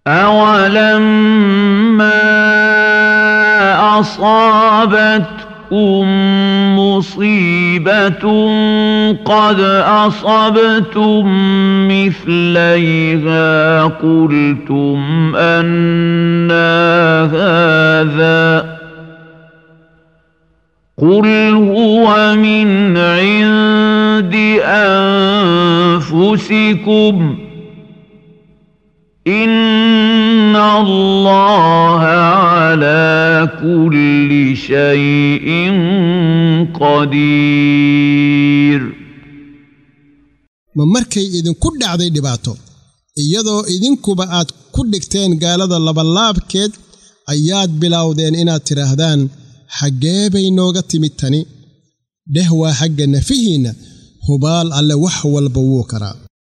أولما أصابتكم مصيبة قد أصبتم مثليها قلتم أنى هذا قل هو من عند أنفسكم إن الله على كل شيء قدير. ma markay idinku dhacday dhibaato iyadoo idinkuba aad ku dhigteen gaalada labalaabkeed ayaad bilowdeen inaad tiraahdaan xaggee bay nooga timid tani dheh waa xagga nafihiina hubaal alle wax walba wuu karaa.